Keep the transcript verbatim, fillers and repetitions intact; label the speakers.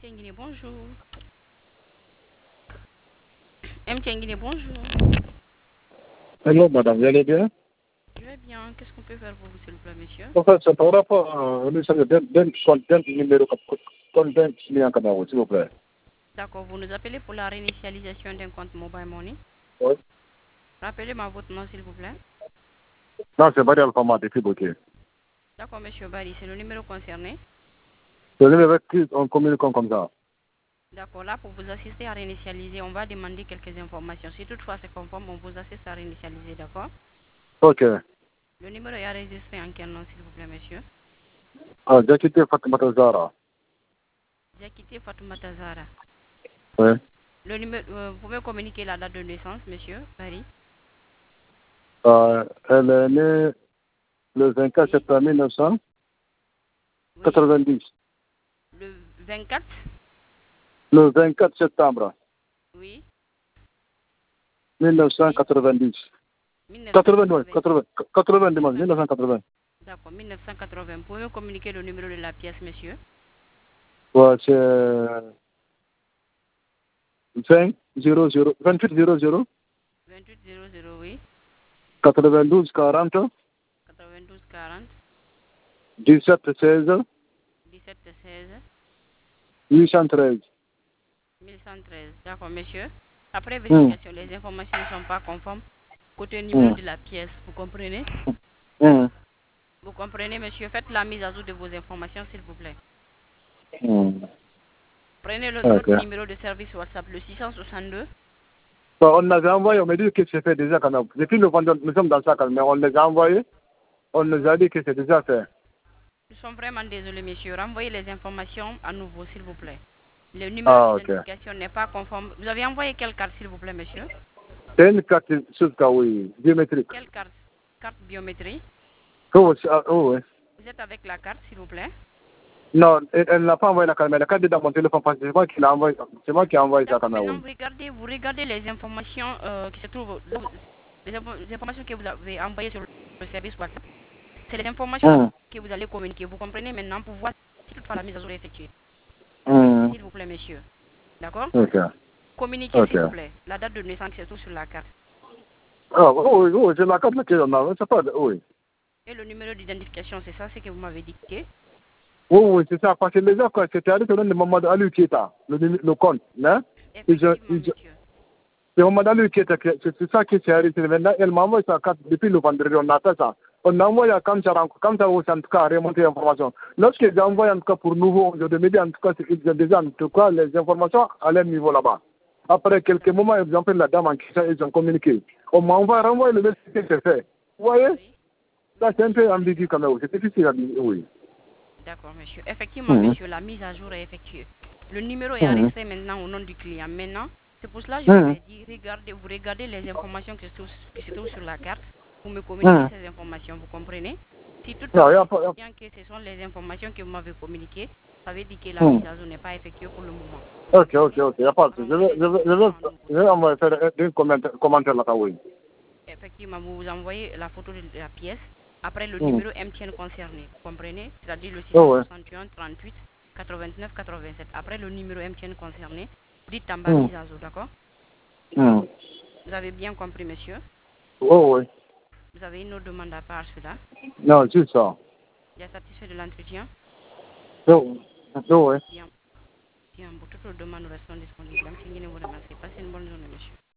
Speaker 1: Mtiengine, bonjour. Mtiengine, bonjour.
Speaker 2: Hello, madame, vous allez bien?
Speaker 1: Je vais bien. Qu'est-ce qu'on peut faire pour vous, s'il vous plaît, monsieur?
Speaker 2: En fait, c'est par rapport à l'émission d'un content numéro content client canal, s'il vous plaît.
Speaker 1: D'accord, vous nous appelez pour la réinitialisation d'un compte Mobile Money.
Speaker 2: Oui.
Speaker 1: Rappelez-moi votre nom, s'il vous plaît.
Speaker 2: Non, c'est Barry Alpha depuis Bokeh.
Speaker 1: D'accord, monsieur Barry, c'est le numéro concerné.
Speaker 2: C'est le numéro qui on communique comme ça.
Speaker 1: D'accord, là, pour vous assister à réinitialiser, on va demander quelques informations. Si toutefois c'est conforme, on vous assiste à réinitialiser, d'accord?
Speaker 2: Ok.
Speaker 1: Le numéro est enregistré en quel nom, s'il vous plaît, monsieur?
Speaker 2: Ah, j'ai quitté Fatimata Zara.
Speaker 1: J'ai quitté Fatoumata Zara.
Speaker 2: Oui.
Speaker 1: Le numéro, euh, vous pouvez communiquer la date de naissance, monsieur Barry?
Speaker 2: Euh, elle est née le vingt-quatre
Speaker 1: Oui.
Speaker 2: septembre mille neuf cent
Speaker 1: Oui.
Speaker 2: quatre-vingt-dix.
Speaker 1: Le vingt-quatre?
Speaker 2: Le vingt-quatre septembre
Speaker 1: Oui.
Speaker 2: mille neuf cent quatre-vingt-dix. quatre-vingt, quatre-vingt, quatre-vingt, mille neuf cent quatre-vingt.
Speaker 1: D'accord, mille neuf cent quatre-vingt. Vous pouvez me communiquer le numéro de la pièce, monsieur?
Speaker 2: Ouais, c'est vingt zéro zéro vingt-huit zéro zéro
Speaker 1: vingt-huit zéro zéro, oui.
Speaker 2: quatre-vingt-douze quarante
Speaker 1: quatre-vingt-douze quarante.
Speaker 2: dix-sept seize
Speaker 1: dix-sept seize.
Speaker 2: huit cent treize.
Speaker 1: mille cent treize. D'accord, monsieur. Après
Speaker 2: Hmm.
Speaker 1: vérification, les informations ne sont pas conformes. Côté numéro
Speaker 2: Hmm.
Speaker 1: de la pièce, vous comprenez?
Speaker 2: Hmm.
Speaker 1: Vous comprenez, monsieur? Faites la mise à jour de vos informations, s'il vous plaît.
Speaker 2: Hmm.
Speaker 1: Prenez le,
Speaker 2: Ok.
Speaker 1: notre numéro de service WhatsApp, le six cent soixante-deux.
Speaker 2: Bon, on avait envoyé, on m'a dit que c'est fait déjà quand même. Depuis le vendredi, nous sommes dans ça quand même, mais on les a envoyés, on nous a dit que c'est déjà fait.
Speaker 1: Nous sommes vraiment désolés, monsieur. Renvoyez les informations à nouveau, s'il vous plaît. Le numéro
Speaker 2: Ah, ok.
Speaker 1: d'identification n'est pas conforme. Vous avez envoyé quelle carte, s'il vous plaît, monsieur?
Speaker 2: C'est une carte sur oui, biométrique.
Speaker 1: Quelle carte? Carte biométrie.
Speaker 2: Oh, c'est- ah, oh, oui.
Speaker 1: Vous êtes avec la carte, s'il vous plaît?
Speaker 2: Non, elle, elle n'a pas envoyé la carte, mais la carte est dans mon téléphone parce que c'est moi qui l'ai envoyé, c'est moi qui ai envoyé ça quand
Speaker 1: D'accord,
Speaker 2: même,
Speaker 1: maintenant
Speaker 2: oui.
Speaker 1: vous regardez, vous regardez les informations euh, qui se trouvent, les, info- les informations que vous avez envoyées sur le service WhatsApp. C'est les informations
Speaker 2: Hmm.
Speaker 1: que vous allez communiquer. Vous comprenez maintenant pour voir si toutefois la mise à jour est effectuée.
Speaker 2: Hmm.
Speaker 1: S'il vous plaît, monsieur. D'accord?
Speaker 2: Ok.
Speaker 1: Communiquez,
Speaker 2: Ok.
Speaker 1: s'il vous plaît. La date de naissance qui se trouve sur la carte.
Speaker 2: Ah, oui, oui, c'est la carte qu'on a, c'est pas, oui.
Speaker 1: Et le numéro d'identification, c'est ça, c'est que vous m'avez dicté.
Speaker 2: Oui, oui, c'est ça, parce que les gens, quand c'était allé, c'est le Mamadou Ali qui était, le, le compte, hein? Ils ont,
Speaker 1: Effectivement,
Speaker 2: ils ont,
Speaker 1: monsieur.
Speaker 2: c'est Mamadou Ali qui était, c'est c'est ça qui s'est arrêté. Maintenant, elle m'a envoyé sa carte depuis le vendredi, on a fait ça. On a envoyé comme ça, comme ça, aussi, en tout cas, remonter l'information. Lorsque j'ai envoyé, en tout cas, pour nouveau, je me dis, en tout cas, ils ont déjà, en tout cas, les informations à leur niveau là-bas. Après quelques moments, ils ont pris la dame en question, ils ont communiqué. On m'a envoyé, renvoyé le message que c'est fait. Vous voyez?
Speaker 1: Oui.
Speaker 2: Ça,
Speaker 1: Oui,
Speaker 2: c'est un
Speaker 1: monsieur.
Speaker 2: peu ambigu quand même, c'est difficile à dire, oui.
Speaker 1: D'accord, monsieur. Effectivement,
Speaker 2: Mhm.
Speaker 1: monsieur, la mise à jour est effectuée. Le numéro est
Speaker 2: Mhm.
Speaker 1: enregistré maintenant au nom du client. Maintenant, c'est pour cela que je vous
Speaker 2: Mhm.
Speaker 1: ai dit, regardez, vous regardez les informations qui se, trouvent, qui se trouvent sur la carte. Vous me communiquez
Speaker 2: Mhm.
Speaker 1: ces informations, vous comprenez? Si
Speaker 2: Non,
Speaker 1: toutefois
Speaker 2: il n'y
Speaker 1: vous
Speaker 2: a pas.
Speaker 1: estimez que ce sont les informations que vous m'avez communiquées, ça veut dire que la
Speaker 2: Mhm.
Speaker 1: mise à jour n'est pas effectuée pour le moment. Vous
Speaker 2: Ok, ok,
Speaker 1: comprenez?
Speaker 2: ok, il n'y a pas de souci. Je
Speaker 1: Renvoyez
Speaker 2: vais,
Speaker 1: les
Speaker 2: je vais, je vais,
Speaker 1: informations à nouveau,
Speaker 2: je
Speaker 1: s'il
Speaker 2: vais
Speaker 1: vous plaît.
Speaker 2: envoyer faire un un commentaire, commentaire là-bas, oui.
Speaker 1: Effectivement, vous vous envoyez la photo de la pièce après le
Speaker 2: Mhm.
Speaker 1: numéro M T N concerné. Vous comprenez? C'est-à-dire le
Speaker 2: Oh, ouais.
Speaker 1: six cent soixante et un trente-huit quatre-vingt-neuf quatre-vingt-sept. Après le numéro M T N concerné, vous dites en bas
Speaker 2: Mhm.
Speaker 1: mise à jour, d'accord?
Speaker 2: Mhm.
Speaker 1: Vous avez bien compris, monsieur?
Speaker 2: Oh, oui.
Speaker 1: Vous avez une autre demande à part cela?
Speaker 2: Non, c'est ça.
Speaker 1: Vous êtes satisfait de l'entretien?
Speaker 2: Oh, oh, oui.
Speaker 1: Bien. Bien. Pour toute autre demande, nous restons disponibles. M T N vous remercie. Passez une bonne journée, monsieur.